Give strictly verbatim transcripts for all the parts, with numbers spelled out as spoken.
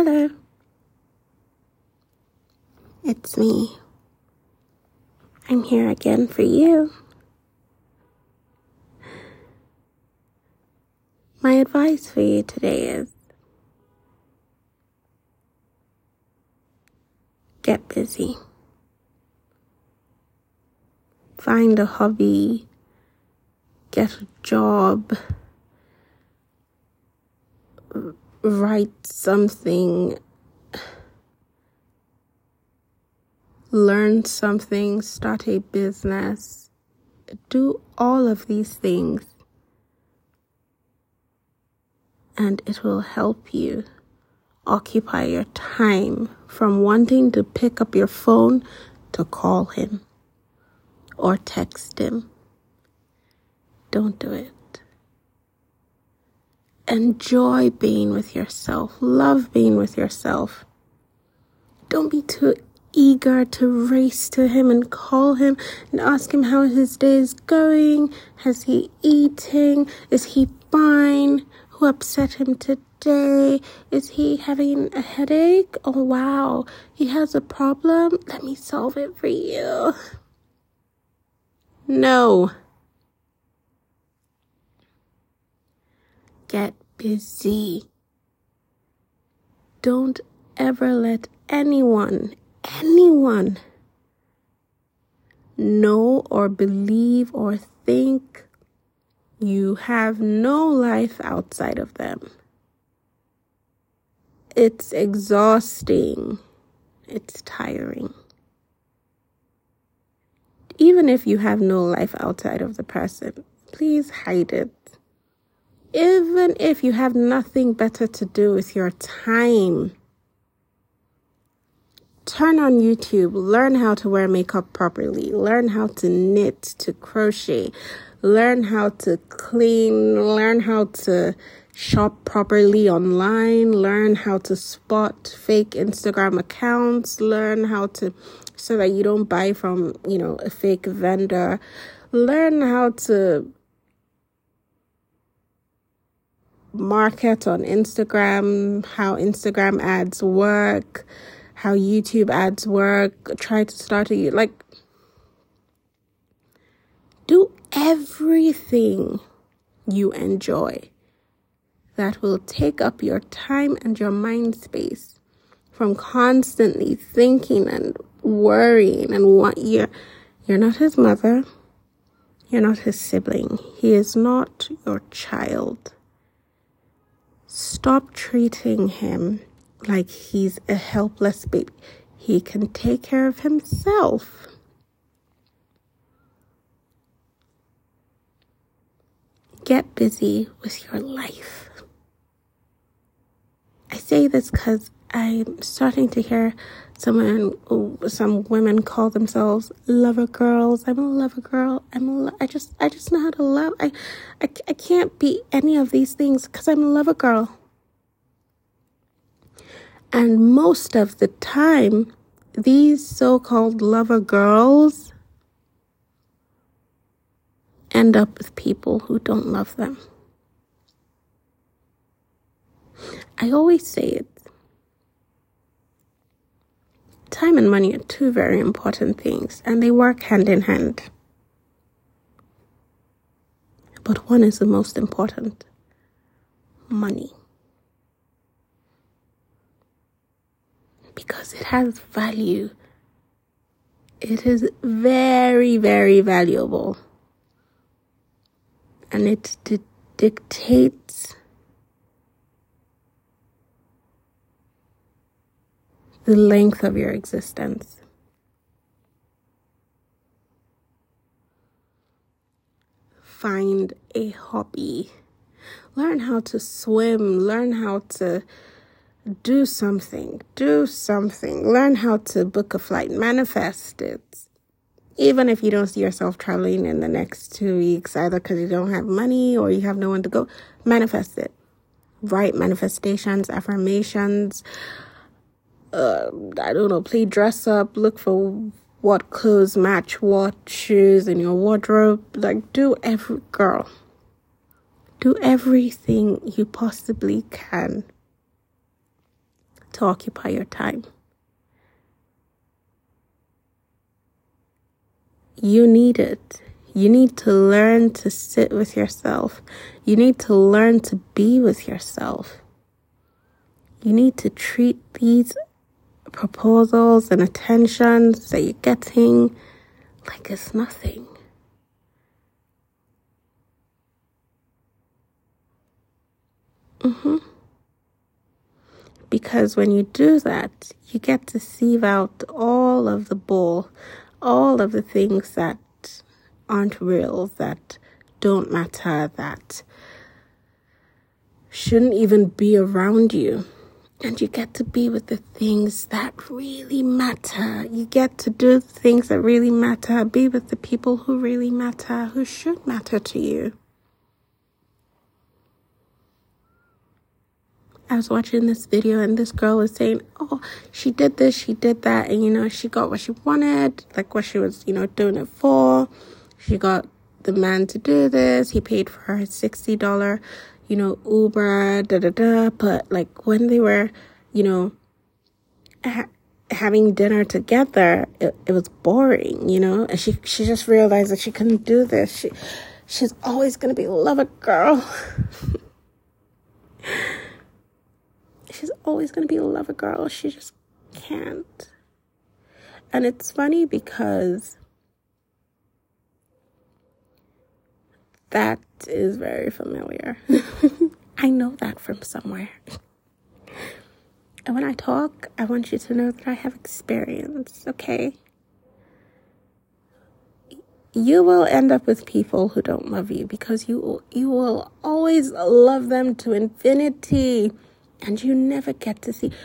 Hello. It's me. I'm here again for you. My advice for you today is get busy. Find a hobby. Get a job. Write something. Learn something. Start a business. Do all of these things. And it will help you occupy your time from wanting to pick up your phone to call him or text him. Don't do it. Enjoy being with yourself. Love being with yourself. Don't be too eager to race to him and call him and ask him how his day is going. Has he eating? Is he fine? Who upset him today? Is he having a headache? Oh, wow. He has a problem? Let me solve it for you. No. Get busy. Don't ever let anyone, anyone know or believe or think you have no life outside of them. It's exhausting. It's tiring. Even if you have no life outside of the person, please hide it. Even if you have nothing better to do with your time, turn on YouTube, learn how to wear makeup properly, learn how to knit, to crochet, learn how to clean, learn how to shop properly online, learn how to spot fake Instagram accounts, learn how to, so that you don't buy from, you know, a fake vendor, learn how to market on Instagram, how Instagram ads work, how YouTube ads work, try to start a, like, do everything you enjoy that will take up your time and your mind space from constantly thinking and worrying and what you're, you're not his mother, you're not his sibling, he is not your child. Stop treating him like he's a helpless baby. He can take care of himself. Get busy with your life. I say this because I'm starting to hear someone, some women call themselves lover girls. I'm a lover girl. I'm a lo- I just, I just know how to love. I, I, I can't be any of these things because I'm a lover girl. And most of the time, these so-called lover girls end up with people who don't love them. I always say it. Time and money are two very important things, and they work hand in hand. But one is the most important. Money. Because it has value. It is very, very valuable. And it di- dictates the length of your existence. Find a hobby. Learn how to swim. Learn how to do something. Do something. Learn how to book a flight. Manifest it. Even if you don't see yourself traveling in the next two weeks, either because you don't have money or you have no one to go, manifest it. Write manifestations, affirmations. Uh, I don't know, play dress up. Look for what clothes match what shoes in your wardrobe. Like, do every, girl. Do everything you possibly can to occupy your time. You need it. You need to learn to sit with yourself. You need to learn to be with yourself. You need to treat these proposals and attentions that you're getting like it's nothing. Mm-hmm. Because when you do that, you get to sieve out all of the bull, all of the things that aren't real, that don't matter, that shouldn't even be around you. And you get to be with the things that really matter. You get to do the things that really matter. Be with the people who really matter, who should matter to you. I was watching this video and this girl was saying, oh, she did this, she did that. And, you know, she got what she wanted, like what she was, you know, doing it for. She got the man to do this. He paid for her sixty dollars, you know, Uber, da da da. But like when they were, you know, ha- having dinner together, it, it was boring, you know. And she she just realized that she couldn't do this. She she's always gonna be a lover girl. She's always gonna be a lover girl. She just can't. And it's funny because that is very familiar. I know that from somewhere. And when I talk, I want you to know that I have experience, okay? You will end up with people who don't love you because you you will always love them to infinity, and you never get to see.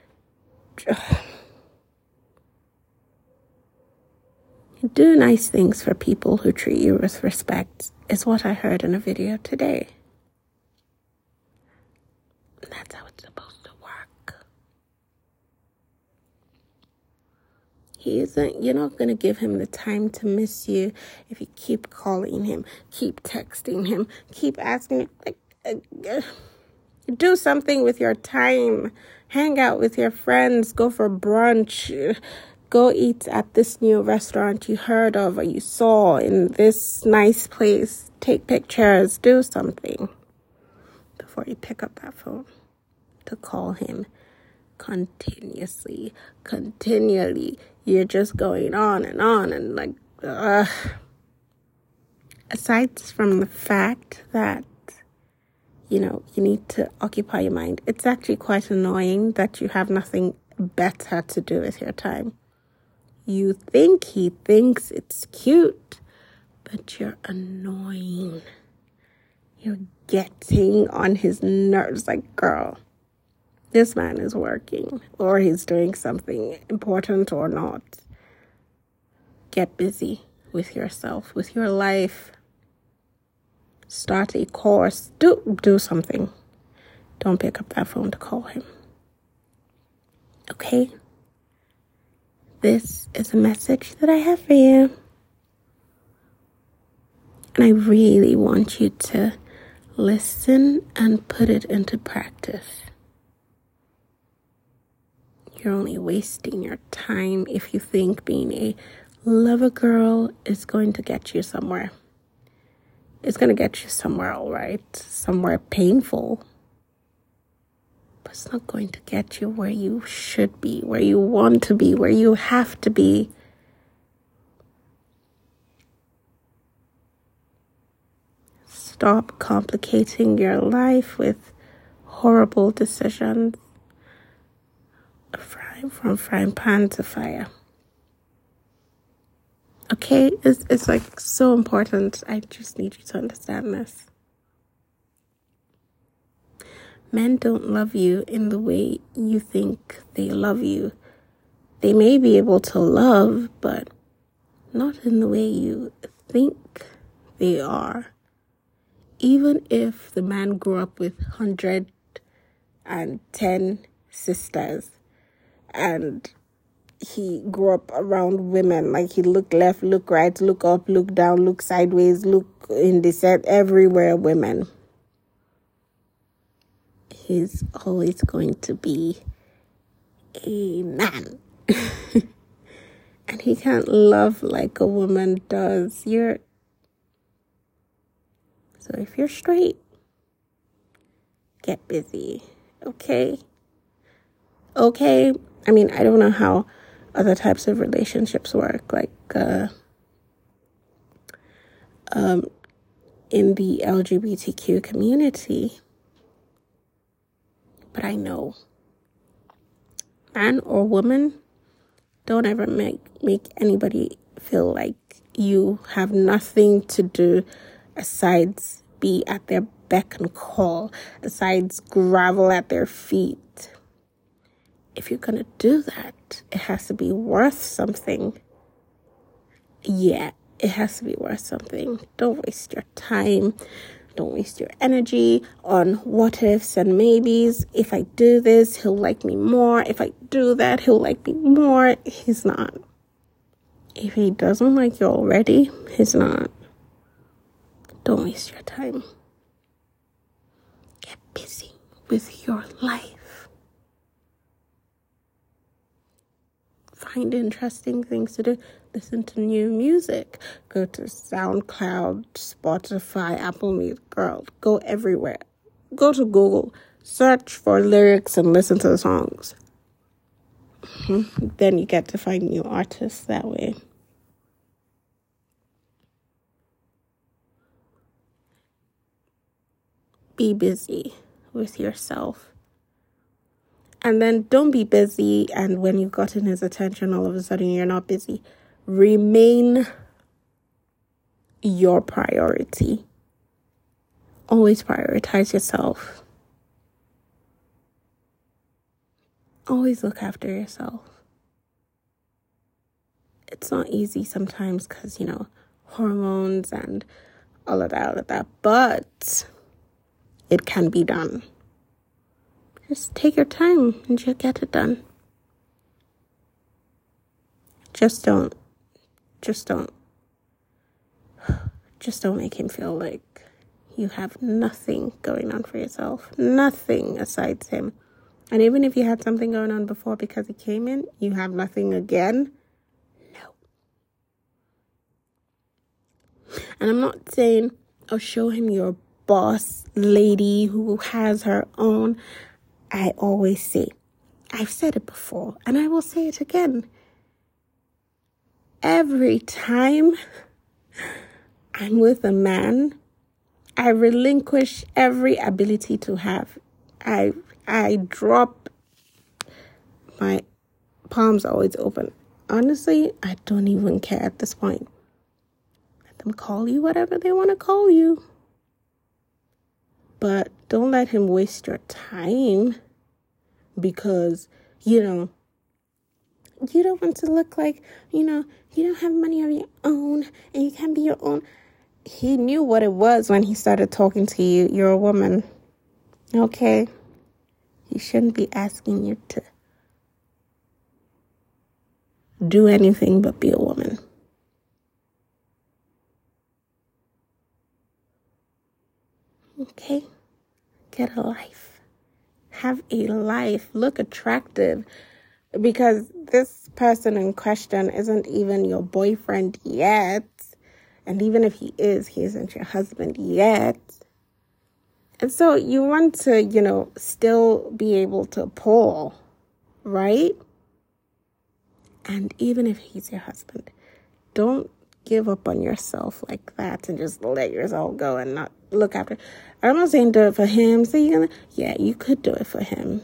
Do nice things for people who treat you with respect, is what I heard in a video today. That's how it's supposed to work. He isn't, you're not going to give him the time to miss you if you keep calling him, keep texting him, keep asking him, like, uh, uh, do something with your time. Hang out with your friends, go for brunch. Go eat at this new restaurant you heard of or you saw in this nice place. Take pictures. Do something before you pick up that phone to call him continuously, continually. You're just going on and on and like, uh. Aside from the fact that, you know, you need to occupy your mind, it's actually quite annoying that you have nothing better to do with your time. You think he thinks it's cute, but you're annoying. You're getting on his nerves. Like, girl, this man is working or he's doing something important or not. Get busy with yourself, with your life. Start a course. Do, do something. Don't pick up that phone to call him. Okay? This is a message that I have for you. And I really want you to listen and put it into practice. You're only wasting your time if you think being a lover girl is going to get you somewhere. It's going to get you somewhere, all right. Somewhere painful. But it's not going to get you where you should be, where you want to be, where you have to be. Stop complicating your life with horrible decisions. Frying from frying pan to fire. Okay? It's, it's like so important. I just need you to understand this. Men don't love you in the way you think they love you. They may be able to love, but not in the way you think they are. Even if the man grew up with one hundred ten sisters and he grew up around women, like he looked left, look right, look up, look down, look sideways, look in the set, everywhere women. He's always going to be a man. And he can't love like a woman does. You're so if you're straight, get busy. Okay? Okay? I mean, I don't know how other types of relationships work, like uh um in the L G B T Q community. But I know man or woman, don't ever make make anybody feel like you have nothing to do besides be at their beck and call, besides grovel at their feet. If you're gonna do that, it has to be worth something. Yeah, it has to be worth something. Don't waste your time. Don't waste your energy on what ifs and maybes. If I do this, he'll like me more. If I do that, he'll like me more. He's not. If he doesn't like you already, he's not. Don't waste your time. Get busy with your life. Find interesting things to do. Listen to new music. Go to SoundCloud, Spotify, Apple Music. Girl, go everywhere. Go to Google. Search for lyrics and listen to the songs. Mm-hmm. Then you get to find new artists that way. Be busy with yourself. And then don't be busy, and when you've gotten his attention, all of a sudden you're not busy. Remain your priority. Always prioritize yourself. Always look after yourself. It's not easy sometimes because, you know, hormones and all of that, all of that. But it can be done. Just take your time and you'll get it done. Just don't, just don't, just don't make him feel like you have nothing going on for yourself. Nothing aside him. And even if you had something going on before because he came in, you have nothing again. No. And I'm not saying, oh, show him your boss lady who has her own. I always say, I've said it before, and I will say it again. Every time I'm with a man, I relinquish every ability to have. I I drop my palms always open. Honestly, I don't even care at this point. Let them call you whatever they want to call you. But don't let him waste your time because, you know, you don't want to look like, you know, you don't have money of your own and you can't be your own. He knew what it was when he started talking to you. You're a woman. Okay? He shouldn't be asking you to do anything but be a woman. Okay? Get a life. Have a life. Look attractive. Because this person in question isn't even your boyfriend yet. And even if he is, he isn't your husband yet. And so you want to, you know, still be able to pull, right? And even if he's your husband, don't give up on yourself like that and just let yourself go and not look after. I'm not saying do it for him. So you're gonna, yeah, you could do it for him.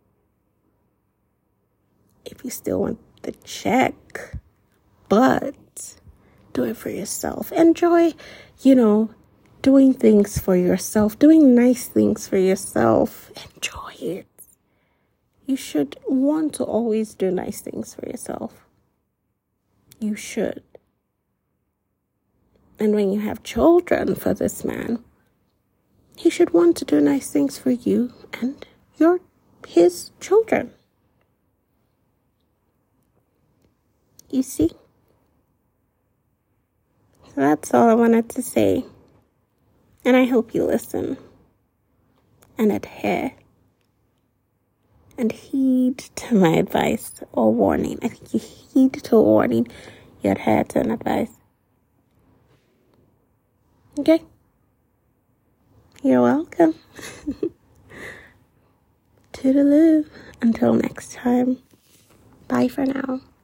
If you still want the check, but do it for yourself. Enjoy, you know, doing things for yourself, doing nice things for yourself. Enjoy it. You should want to always do nice things for yourself. You should. And when you have children for this man, he should want to do nice things for you and your his children. You see? So that's all I wanted to say. And I hope you listen and adhere and heed to my advice or warning. I think you heed to a warning, you adhere to an advice. Okay? You're welcome. Toodaloo. Until next time. Bye for now.